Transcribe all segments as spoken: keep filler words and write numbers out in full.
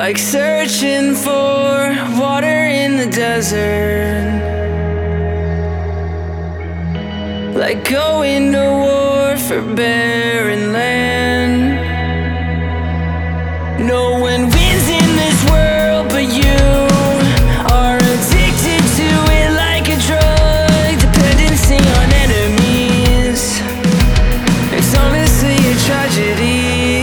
like searching for water in the desert, like going to war for barren land. No one wins in this world but you are addicted to it like a drug, dependency on enemies. It's honestly a tragedy.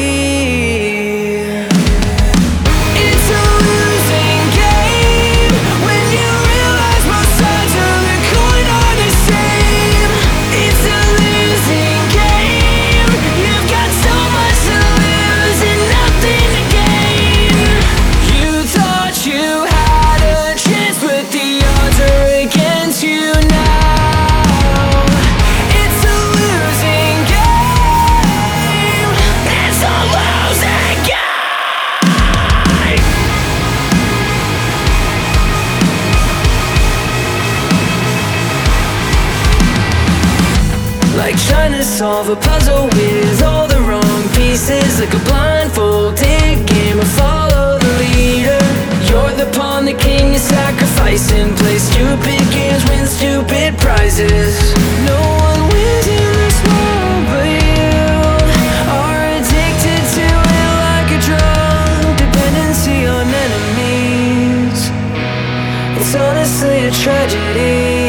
Like trying to solve a puzzle with all the wrong pieces, like a blindfolded game of follow the leader. You're the pawn, the king, you sacrifice and play stupid games, win stupid prizes. No one wins in this world but you are addicted to it like a drug, dependency on enemies. It's honestly a tragedy.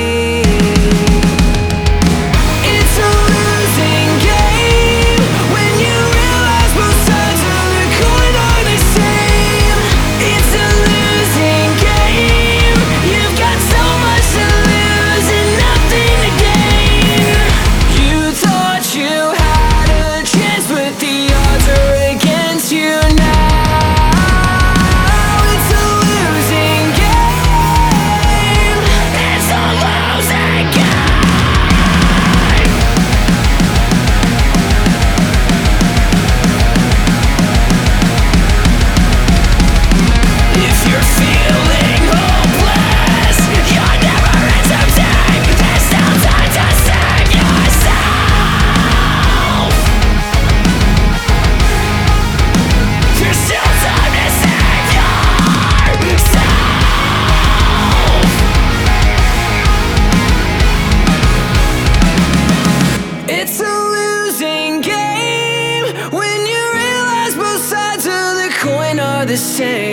It's a losing game when you realize both sides of the coin are the same.